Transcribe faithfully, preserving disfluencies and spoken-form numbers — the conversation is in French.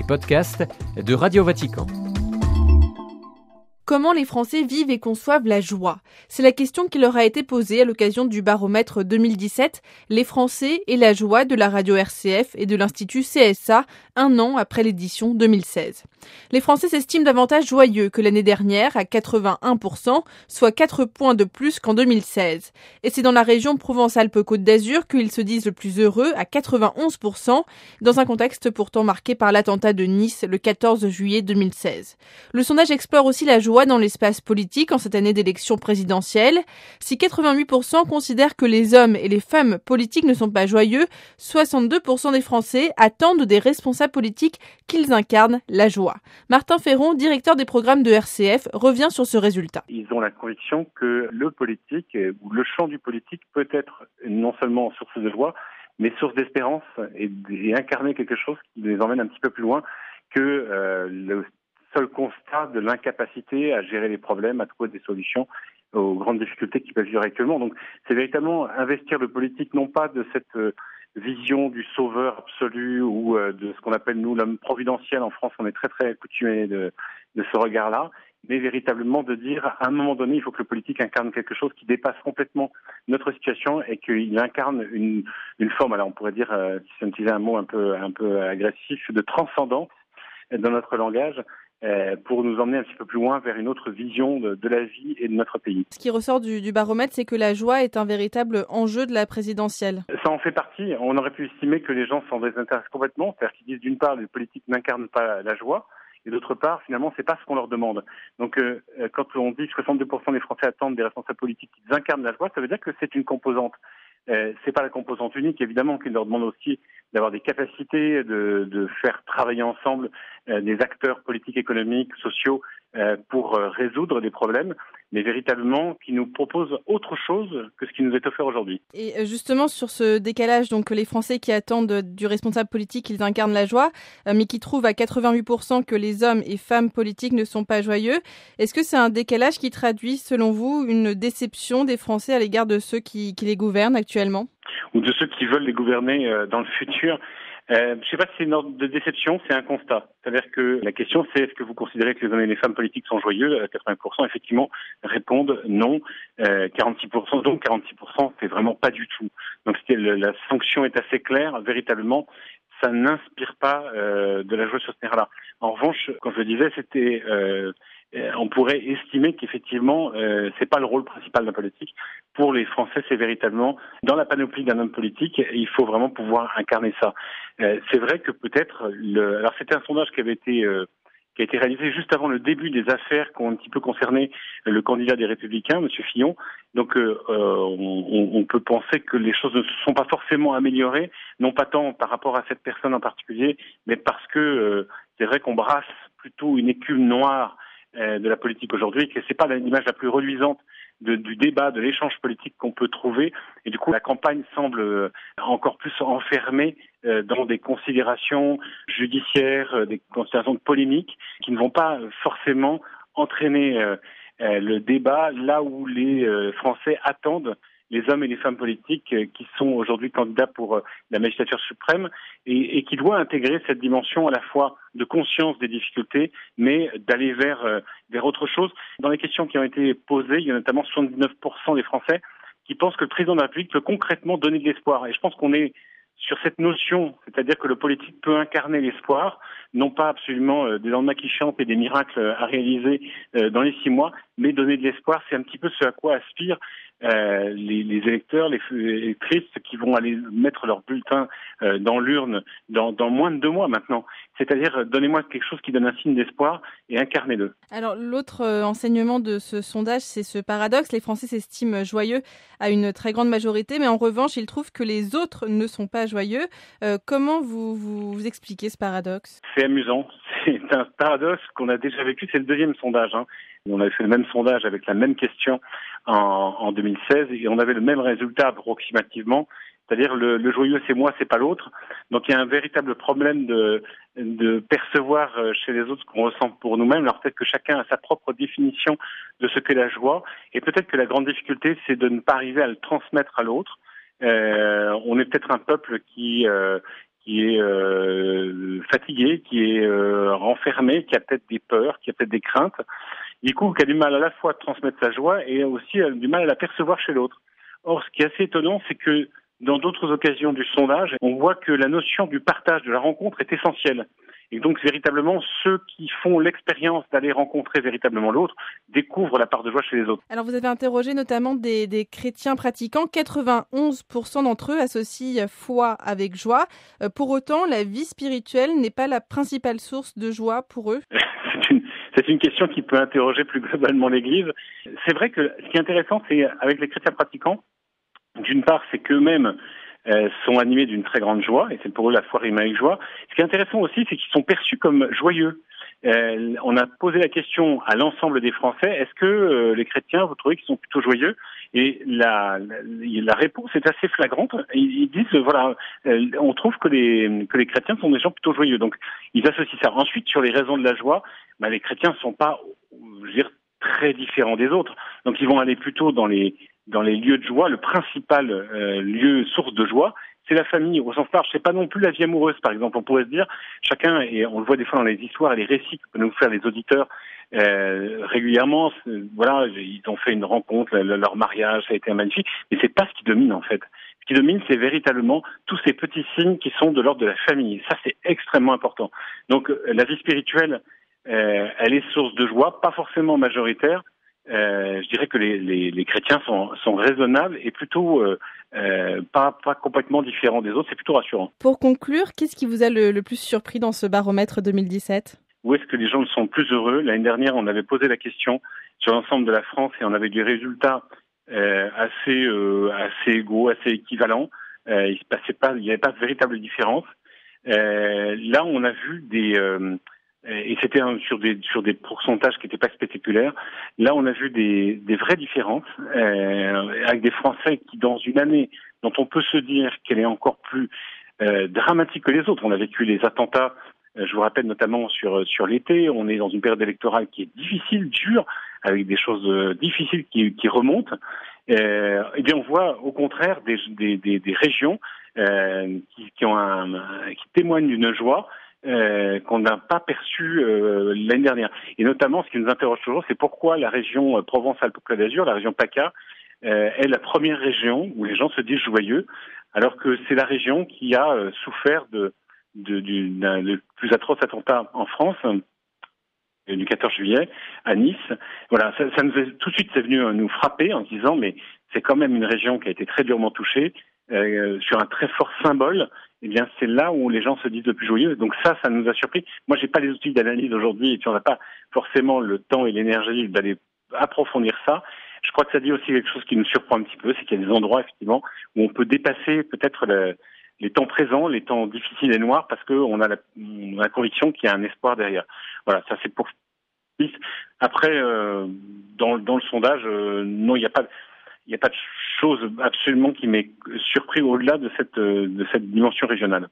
podcasts de Radio Vatican. Comment les Français vivent et conçoivent la joie ? C'est la question qui leur a été posée à l'occasion du baromètre deux mille dix-sept, Les Français et la joie de la radio R C F et de l'Institut C S A, un an après l'édition deux mille seize. Les Français s'estiment davantage joyeux que l'année dernière, à quatre-vingt-un pour cent, soit quatre points de plus qu'en deux mille seize. Et c'est dans la région Provence-Alpes-Côte d'Azur qu'ils se disent le plus heureux, à quatre-vingt-onze pour cent, dans un contexte pourtant marqué par l'attentat de Nice le quatorze juillet deux mille seize. Le sondage explore aussi la joie dans l'espace politique en cette année d'élection présidentielle. Si quatre-vingt-huit pour cent considèrent que les hommes et les femmes politiques ne sont pas joyeux, soixante-deux pour cent des Français attendent des responsables politiques qu'ils incarnent la joie. Martin Ferron, directeur des programmes de R C F, revient sur ce résultat. Ils ont la conviction que le politique ou le champ du politique peut être non seulement source de joie, mais source d'espérance et, et incarner quelque chose qui les emmène un petit peu plus loin que euh, le seul constat de l'incapacité à gérer les problèmes, à trouver des solutions aux grandes difficultés qui peuvent vivre actuellement. Donc c'est véritablement investir le politique, non pas de cette euh, vision du sauveur absolu ou euh, de ce qu'on appelle nous l'homme providentiel. En France, on est très très accoutumé de, de ce regard-là, mais véritablement de dire à un moment donné, il faut que le politique incarne quelque chose qui dépasse complètement notre situation et qu'il incarne une, une forme, alors on pourrait dire, euh, si on utilisait un mot un peu, un peu agressif, de transcendance dans notre langage, pour nous emmener un petit peu plus loin vers une autre vision de, de la vie et de notre pays. Ce qui ressort du, du baromètre, c'est que la joie est un véritable enjeu de la présidentielle. Ça en fait partie. On aurait pu estimer que les gens s'en désintéressent complètement, c'est-à-dire qu'ils disent d'une part, les politiques n'incarnent pas la joie, et d'autre part, finalement, c'est pas ce qu'on leur demande. Donc, euh, quand on dit que soixante-deux pour cent des Français attendent des responsables politiques qui incarnent la joie, ça veut dire que c'est une composante. Euh, c'est pas la composante unique, évidemment, qui leur demande aussi d'avoir des capacités, de, de faire travailler ensemble euh, des acteurs politiques, économiques, sociaux euh, pour euh, résoudre des problèmes, mais véritablement qui nous proposent autre chose que ce qui nous est offert aujourd'hui. Et justement, sur ce décalage, donc les Français qui attendent du responsable politique qu'ils incarnent la joie, euh, mais qui trouvent à quatre-vingt-huit pour cent que les hommes et femmes politiques ne sont pas joyeux, est-ce que c'est un décalage qui traduit, selon vous, une déception des Français à l'égard de ceux qui, qui les gouvernent actuellement ? Ou de ceux qui veulent les gouverner euh, dans le futur. Euh, je ne sais pas si c'est une ordre de déception, c'est un constat. C'est-à-dire que la question, c'est est-ce que vous considérez que les hommes et les femmes politiques sont joyeux ? quatre-vingts pour cent, effectivement, répondent non. Euh, quarante-six pour cent, donc quarante-six pour cent, c'est vraiment pas du tout. Donc le, la sanction est assez claire, véritablement. Ça n'inspire pas euh, de la joie sur ce terrain-là. En revanche, comme je le disais, c'était... Euh, on pourrait estimer qu'effectivement, euh, c'est pas le rôle principal de la politique. Pour les Français, c'est véritablement dans la panoplie d'un homme politique, et il faut vraiment pouvoir incarner ça. Euh, c'est vrai que peut-être, le, alors c'était un sondage qui avait été euh, qui a été réalisé juste avant le début des affaires qui ont un petit peu concerné le candidat des Républicains, M. Fillon. Donc, euh, on, on peut penser que les choses ne se sont pas forcément améliorées, non pas tant par rapport à cette personne en particulier, mais parce que euh, c'est vrai qu'on brasse plutôt une écume noire de la politique aujourd'hui, que c'est pas l'image la plus reluisante de, du débat, de l'échange politique qu'on peut trouver. Et du coup, la campagne semble encore plus enfermée dans des considérations judiciaires, des considérations de polémiques qui ne vont pas forcément entraîner le débat là où les Français attendent les hommes et les femmes politiques qui sont aujourd'hui candidats pour la magistrature suprême et, et qui doit intégrer cette dimension à la fois de conscience des difficultés, mais d'aller vers, vers autre chose. Dans les questions qui ont été posées, il y a notamment soixante-dix-neuf pour cent des Français qui pensent que le président de la République peut concrètement donner de l'espoir. Et je pense qu'on est sur cette notion, c'est-à-dire que le politique peut incarner l'espoir, non pas absolument euh, des lendemains qui chantent et des miracles euh, à réaliser euh, dans les six mois, mais donner de l'espoir, c'est un petit peu ce à quoi aspirent euh, les, les électeurs, les électrices qui vont aller mettre leur bulletin euh, dans l'urne dans, dans moins de deux mois maintenant. C'est-à-dire, euh, donnez-moi quelque chose qui donne un signe d'espoir et incarnez-le. Alors, l'autre euh, enseignement de ce sondage, c'est ce paradoxe. Les Français s'estiment joyeux à une très grande majorité, mais en revanche, ils trouvent que les autres ne sont pas joyeux. Euh, comment vous, vous, vous expliquez ce paradoxe ? C'est amusant. C'est un paradoxe qu'on a déjà vécu. C'est le deuxième sondage. Hein. On avait fait le même sondage avec la même question en, en deux mille seize et on avait le même résultat approximativement. C'est-à-dire le, le joyeux c'est moi, c'est pas l'autre. Donc il y a un véritable problème de, de percevoir chez les autres ce qu'on ressent pour nous-mêmes. Alors peut-être que chacun a sa propre définition de ce qu'est la joie et peut-être que la grande difficulté c'est de ne pas arriver à le transmettre à l'autre. Euh, on est peut-être un peuple qui euh, qui est euh, fatigué, qui est euh, renfermé, qui a peut-être des peurs, qui a peut-être des craintes, du coup qui a du mal à la fois à transmettre sa joie et aussi a du mal à la percevoir chez l'autre. Or, ce qui est assez étonnant, c'est que dans d'autres occasions du sondage, on voit que la notion du partage, de la rencontre est essentielle. Et donc, véritablement, ceux qui font l'expérience d'aller rencontrer véritablement l'autre découvrent la part de joie chez les autres. Alors, vous avez interrogé notamment des, des chrétiens pratiquants. quatre-vingt-onze pour cent d'entre eux associent foi avec joie. Euh, pour autant, la vie spirituelle n'est pas la principale source de joie pour eux. c'est, une, c'est une question qui peut interroger plus globalement l'Église. C'est vrai que ce qui est intéressant, c'est avec les chrétiens pratiquants, d'une part, c'est qu'eux-mêmes euh, sont animés d'une très grande joie, et c'est pour eux la foi rime avec joie. Ce qui est intéressant aussi, c'est qu'ils sont perçus comme joyeux. Euh, on a posé la question à l'ensemble des Français, est-ce que euh, les chrétiens, vous trouvez qu'ils sont plutôt joyeux? Et la, la, la réponse est assez flagrante. Ils, ils disent, euh, voilà, euh, on trouve que les, que les chrétiens sont des gens plutôt joyeux. Donc, ils associent ça. Ensuite, sur les raisons de la joie, bah, les chrétiens ne sont pas, je veux dire, très différents des autres. Donc, ils vont aller plutôt dans les dans les lieux de joie. Le principal euh, lieu source de joie, c'est la famille au sens large. C'est pas non plus la vie amoureuse, par exemple. On pourrait se dire, chacun, et on le voit des fois dans les histoires et les récits que peuvent nous faire les auditeurs euh, régulièrement, voilà, ils ont fait une rencontre, leur mariage, ça a été magnifique, mais c'est pas ce qui domine en fait. Ce qui domine, c'est véritablement tous ces petits signes qui sont de l'ordre de la famille. Ça, c'est extrêmement important. Donc, la vie spirituelle, euh, elle est source de joie, pas forcément majoritaire. Euh, je dirais que les, les, les chrétiens sont, sont raisonnables et plutôt euh, euh, pas, pas complètement différents des autres, c'est plutôt rassurant. Pour conclure, qu'est-ce qui vous a le, le plus surpris dans ce baromètre deux mille dix-sept ? Où est-ce que les gens sont plus heureux? L'année dernière, on avait posé la question sur l'ensemble de la France et on avait des résultats euh, assez, euh, assez égaux, assez équivalents. Euh, il se passait pas, il n'y avait pas de véritable différence. Euh, là, on a vu des... Euh, et c'était sur des sur des pourcentages qui n'étaient pas spectaculaires. Là, on a vu des, des vraies différences euh, avec des Français qui, dans une année dont on peut se dire qu'elle est encore plus euh, dramatique que les autres, on a vécu les attentats. Euh, je vous rappelle notamment sur sur l'été, on est dans une période électorale qui est difficile, dure, avec des choses euh, difficiles qui, qui remontent. Euh, et bien, on voit au contraire des des, des, des régions euh, qui, qui ont un, qui témoignent d'une joie. Euh, qu'on n'a pas perçu euh, l'année dernière. Et notamment, ce qui nous interroge toujours, c'est pourquoi la région euh, Provence-Alpes-Côte d'Azur, la région PACA, euh, est la première région où les gens se disent joyeux, alors que c'est la région qui a euh, souffert de, de, du, d'un des plus atroces attentats en France, euh, du quatorze juillet, à Nice. Voilà, ça, ça nous est, tout de suite, c'est venu euh, nous frapper en disant, mais c'est quand même une région qui a été très durement touchée, euh, sur un très fort symbole. Eh bien, c'est là où les gens se disent le plus joyeux. Donc ça, ça nous a surpris. Moi, j'ai pas les outils d'analyse aujourd'hui et puis on n'a pas forcément le temps et l'énergie d'aller approfondir ça. Je crois que ça dit aussi quelque chose qui nous surprend un petit peu, c'est qu'il y a des endroits, effectivement, où on peut dépasser peut-être le, les temps présents, les temps difficiles et noirs, parce qu'on a la, on a la conviction qu'il y a un espoir derrière. Voilà, ça c'est pour... Après, euh, dans, dans le sondage, euh, non, il n'y a pas... Il n'y a pas de chose absolument qui m'ait surpris au-delà de cette, de cette dimension régionale.